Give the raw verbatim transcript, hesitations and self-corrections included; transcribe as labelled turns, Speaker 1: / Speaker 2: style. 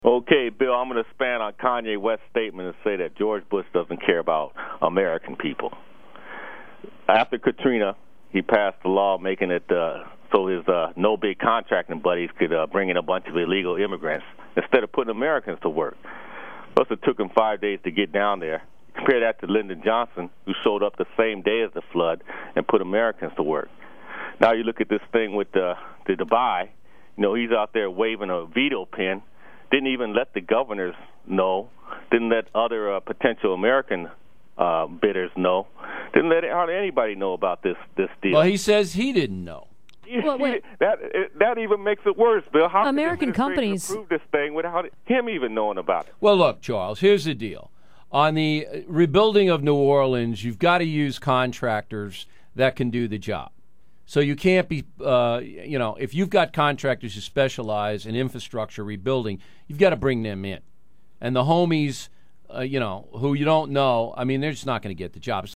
Speaker 1: Okay, Bill, I'm going to expand on Kanye West's statement and say that George Bush doesn't care about American people. After Katrina, he passed a law making it uh, so his uh, no-bid contracting buddies could uh, bring in a bunch of illegal immigrants instead of putting Americans to work. Plus, it took him five days to get down there. Compare that to Lyndon Johnson, who showed up the same day as the flood and put Americans to work. Now you look at this thing with uh, the Dubai. You know, he's out there waving a veto pen. Didn't even let the governors know. Didn't let other uh, potential American uh, bidders know. Didn't let hardly anybody know about this this deal.
Speaker 2: Well, he says he didn't know.
Speaker 3: Well, wait.
Speaker 1: That it, that even makes it worse, Bill. How
Speaker 3: American
Speaker 1: can
Speaker 3: companies
Speaker 1: approve this thing without him even knowing about it?
Speaker 2: Well, look, Charles, here's the deal. On the rebuilding of New Orleans, you've got to use contractors that can do the job. So you can't be, uh, you know, if you've got contractors who specialize in infrastructure rebuilding, you've got to bring them in. And the homies, uh, you know, who you don't know, I mean, they're just not going to get the job.